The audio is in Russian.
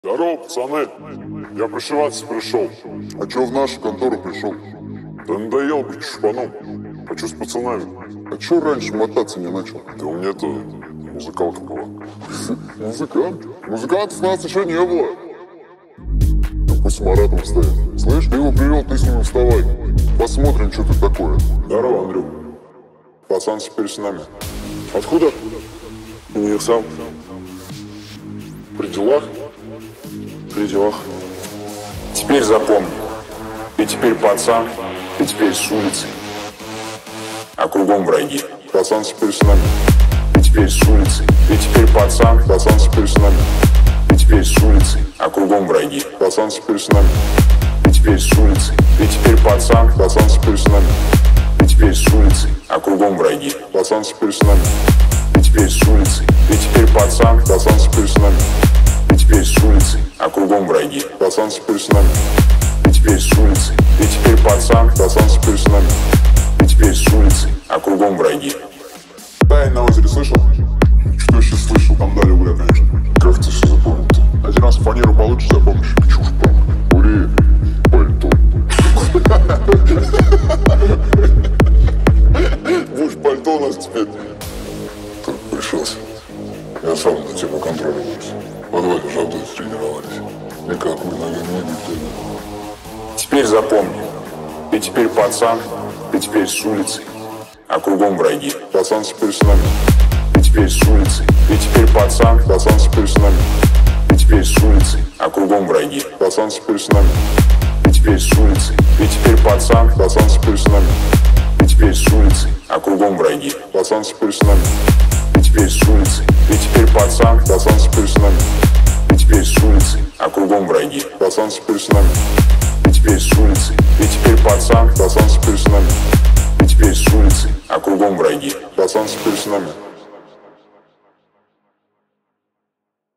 Здорово, пацаны. Я прошиваться пришел. А чё в нашу контору пришел? Да надоел быть шпаном. Хочу с пацанами. А чё раньше мотаться не начал? Да у меня-то музыкалка была. Музыкант? Музыкантов у нас еще не было. Да пусть с Маратом стоит. Слышь, ты его привел, ты с ним вставай. Посмотрим, что тут такое. Здорово, Андрюх. Пацан теперь с нами. Откуда? Универсам. При делах? При делах. Теперь запомни. Ты теперь пацан, ты теперь с улицы. А кругом враги. Пацан теперь с нами. Ты теперь с улицы. Ты теперь пацан, Пацан теперь с нами. ты теперь с улицы. А кругом враги. Пацан теперь с нами. Ты теперь с улицы. Ты теперь пацан, Пацан теперь с нами. ты теперь с улицы. А кругом враги. Пацан теперь с нами. Ты теперь с улицы. Ты теперь пацан, Пацан теперь с нами. ты теперь с улицы. А кругом враги. Пацан теперь с нами. Ты теперь с улицы. Ты теперь пацан, Пацан теперь с нами. ты теперь с улицы. А кругом враги. Тайн на озере слышал? Что я сейчас слышал? Там дали угля, конечно. Как ты все запомнил-то? Один раз фанеру получишь, запомнишь. Чушь, правда. Ури, пальто. Будешь пальто у нас теперь. Тут пришелся. Я сам на тему контроля вырос. В подвале жабдой тренировались. Никакой ногами не бить. Теперь запомни. Ты теперь пацан, ты теперь с улицы. А кругом враги. Пацан теперь с нами. Ты теперь с улицы. Ты теперь пацан, Пацан теперь с нами. ты теперь с улицы. А кругом враги. Пацан теперь с нами. Ты теперь с улицы. Ты теперь пацан, Пацан теперь с нами. ты теперь с улицы. А кругом враги. Пацан теперь с нами. Ты теперь с улицы. Ты теперь пацан, Пацан теперь с нами. ты теперь с улицы. А кругом враги. Пацан теперь с нами. Ты теперь с улицы. Ты теперь пацан, Пацан теперь с нами. ты теперь с улицы. А кругом враги. Пацан теперь с нами.